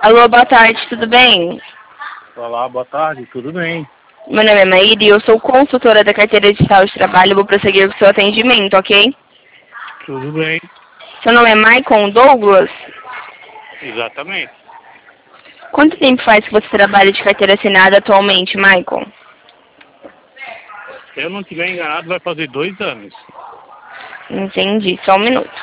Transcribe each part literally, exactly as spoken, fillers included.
Alô, boa tarde, tudo bem? Olá, boa tarde, tudo bem? Meu nome é Maíra e eu sou consultora da carteira de saúde de trabalho. Vou prosseguir com o seu atendimento, ok? Tudo bem, Seu nome é Maicon Douglas? exatamente. Quanto tempo faz que você trabalha de carteira assinada atualmente, Maicon? Se eu não estiver enganado, vai fazer dois anos. Entendi, só um minuto.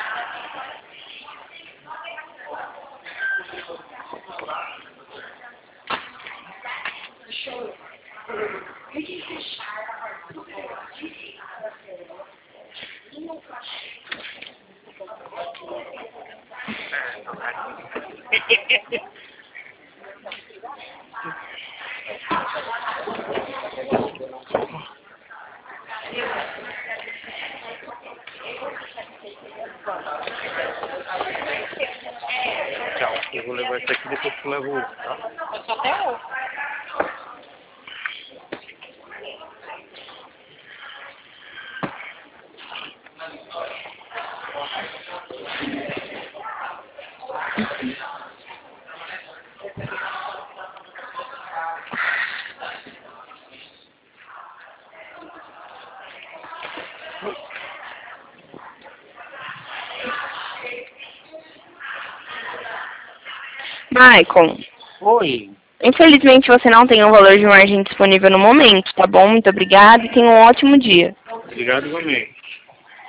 Tchau, eu vou levar isso aqui depois que eu levo o outro, tá? Eu só tenho um. Maicon, Oi, infelizmente você não tem um valor de margem disponível no momento, tá bom? Muito obrigada e tenha um ótimo dia. obrigado igualmente.